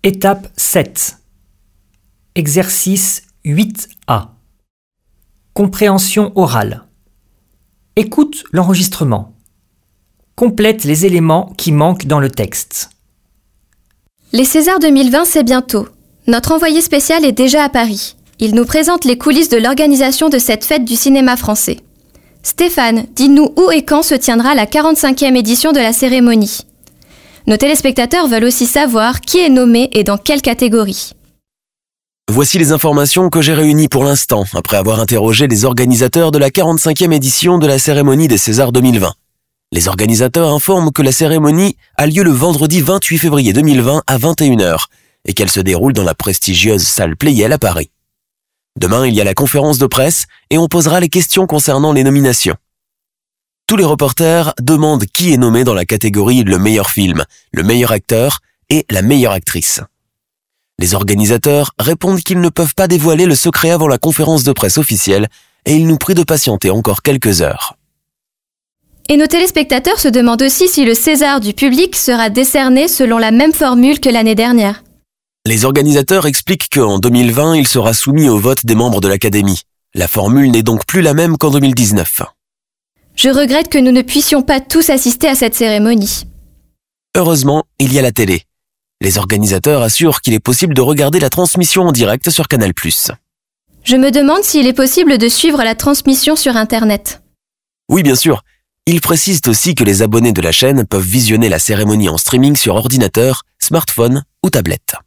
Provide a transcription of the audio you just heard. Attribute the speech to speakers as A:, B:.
A: Étape 7. Exercice 8A. Compréhension orale. Écoute l'enregistrement. Complète les éléments qui manquent dans le texte.
B: Les Césars 2020, c'est bientôt. Notre envoyé spécial est déjà à Paris. Il nous présente les coulisses de l'organisation de cette fête du cinéma français. Stéphane, dis-nous où et quand se tiendra la 45e édition de la cérémonie. Nos téléspectateurs veulent aussi savoir qui est nommé et dans quelle catégorie.
C: Voici les informations que j'ai réunies pour l'instant, après avoir interrogé les organisateurs de la 45e édition de la cérémonie des Césars 2020. Les organisateurs informent que la cérémonie a lieu le vendredi 28 février 2020 à 21h et qu'elle se déroule dans la prestigieuse salle Pleyel à Paris. Demain, il y a la conférence de presse et on posera les questions concernant les nominations. Tous les reporters demandent qui est nommé dans la catégorie le meilleur film, le meilleur acteur et la meilleure actrice. Les organisateurs répondent qu'ils ne peuvent pas dévoiler le secret avant la conférence de presse officielle et ils nous prient de patienter encore quelques heures.
B: Et nos téléspectateurs se demandent aussi si le César du public sera décerné selon la même formule que l'année dernière.
C: Les organisateurs expliquent qu'en 2020, il sera soumis au vote des membres de l'Académie. La formule n'est donc plus la même qu'en 2019.
B: Je regrette que nous ne puissions pas tous assister à cette cérémonie.
C: Heureusement, il y a la télé. Les organisateurs assurent qu'il est possible de regarder la transmission en direct sur Canal+.
B: Je me demande s'il est possible de suivre la transmission sur Internet.
C: Oui, bien sûr. Ils précisent aussi que les abonnés de la chaîne peuvent visionner la cérémonie en streaming sur ordinateur, smartphone ou tablette.